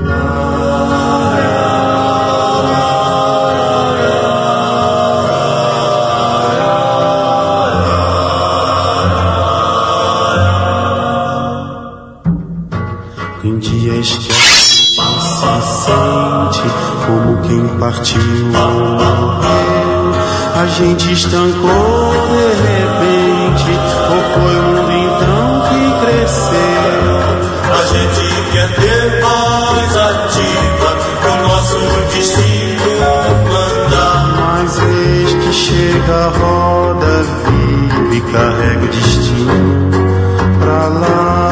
Em dias que a gente se sente como quem partiu ou morreu, a gente estancou de repente, ou foi o mundo então que cresceu? A gente quer ter voz ativa pro nosso destino mandar, mas eis que chega a roda viva e carrega o destino pra lá.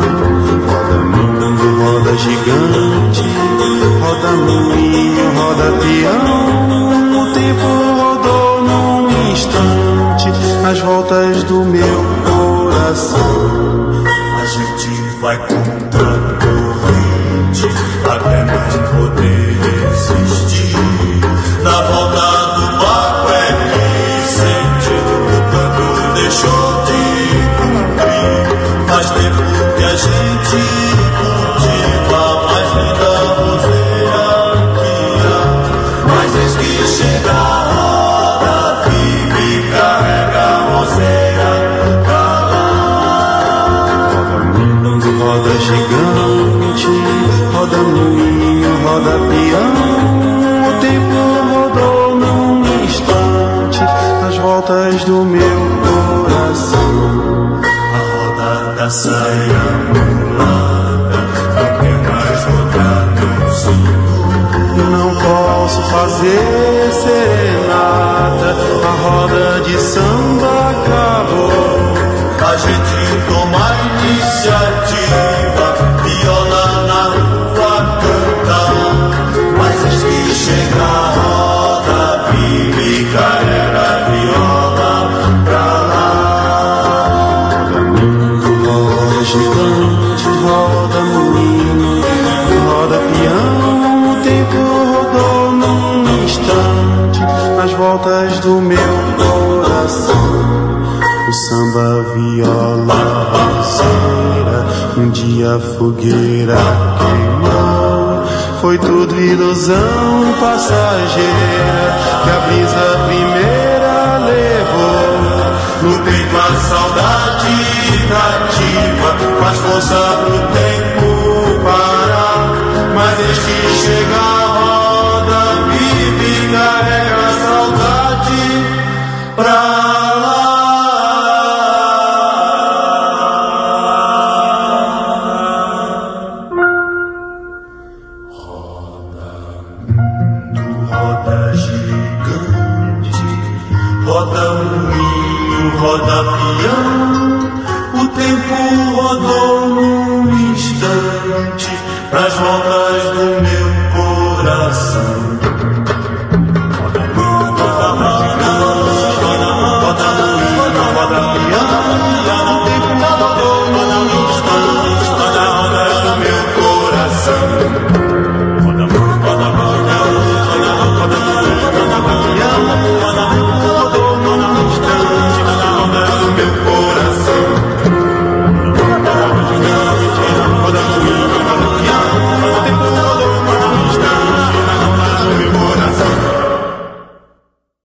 Roda gigante, roda moinho, roda peão. O tempo rodou num instante nas voltas do meu coração. a gente vai contra a corrente até não poder resistir. Na volta do barco é que sente o quanto deixou de cumprir. Faz tempo que a gente chega a roda viva e carrega a roseira pra lá. Roda mundo, roda gigante, roda moinho, roda peão. O tempo rodou num instante nas voltas do meu coração. A roda da saia mulata não quer mais rodar no sul. Não posso fazer serenata, a roda de samba acabou. A gente toma a iniciativa, viola na rua canta, mas eis que chega a roda viva e carrega a viola pra lá. Roda mundo, roda gigante, roda moinho, roda peão. O tempo rodou num instante nas voltas do meu coração. O samba, viola, roseira, um dia a fogueira queimou. Foi tudo ilusão passageira que a brisa primeira levou. No peito a saudade cativa, faz força pro tempo parar. Mas eis que chega a roda viva e carrega a saudade pra lá. Roda gigante, roda moinho, roda peão. O tempo rodou num instante nas voltas do meu